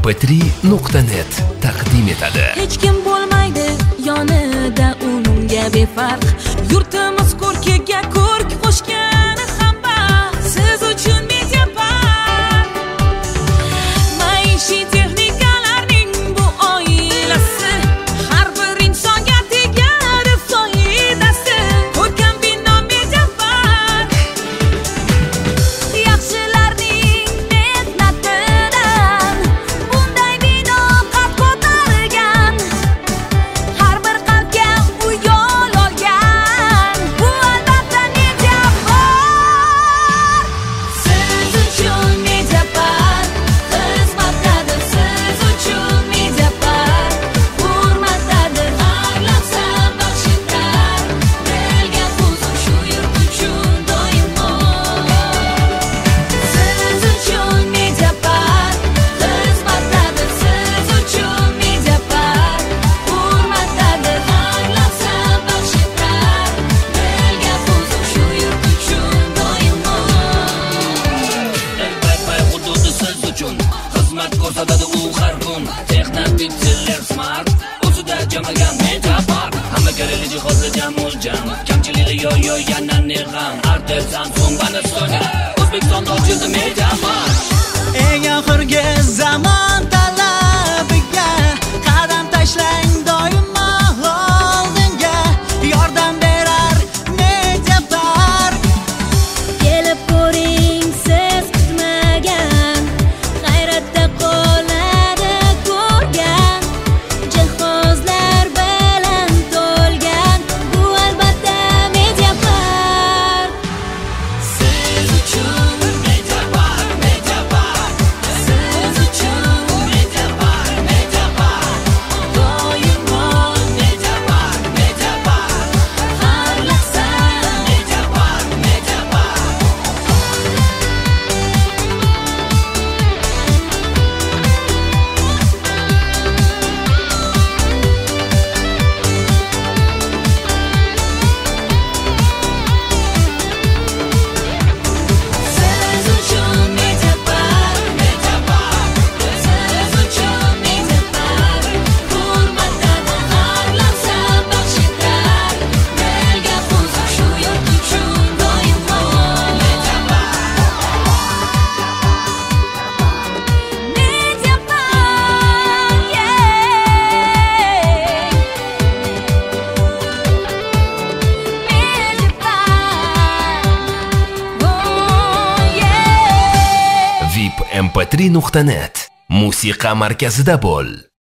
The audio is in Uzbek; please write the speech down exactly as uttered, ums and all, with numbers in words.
m p three nuqta net taqdim etadi. Hech kim bo'lmaydi yonida unga befarq. Yurtimiz ko'rkiga ko'rk qo'shgani hamma. Siz uchun Mediapark. Maishiy texnikalarning bu oilasi har bir insonga tegadi foydasi. Ko'rkam bino Mediapark. Yaxshilarning mehnatidan bunday bino qad ko'targan. Har bir qalbga u yo'l olgan. Bu albatta Mediapark. Siz uchun Mediapark xizmatdadir. Siz uchun Mediapark hurmatdadir. Har lahza baxshidar. Belga huzur shu yurt uchun doimo. Siz uchun Mediapark xizmatdadir. Siz uchun Mediapark hurmatdadir. Har lahza baxshidar. Belga huzur shu yurt uchun doimo. Pay hududi siz uchun xizmat ko'rsatadi u har kun. Texnobitler smart o'zida jamlagan Mediapark. Hamma kerakli jihozlar jam-jam. Kamchiligi yo yo yana ne g'am. Artel, Samsung, Panasonic O'zbekistonda ochildi Mediapark. Eng oxirgi zamon talabiga qadam tashlang doimo oldinga. Yordam berar Mediapark. Kelib ko'ring siz kutmagan. Hayratda qoladi ko'rgan. Jihozlar bilan to'lgan. Bu albatta Mediapark. Siz uchun Mediapark, Mediapark. Siz uchun Mediapark, Mediapark. Doimo Mediapark, Mediapark. har lahza Mediapark, Mediapark. Siz uchun Mediapark, Mediapark. Siz uchun Mediapark hurmatdadir. Har lahza baxshidar. Belga huzur shu yurt uchun doimo. Mediapark, Mediapark. Oh yeah. vip m p three nuqta net musiqa markazida bo'l.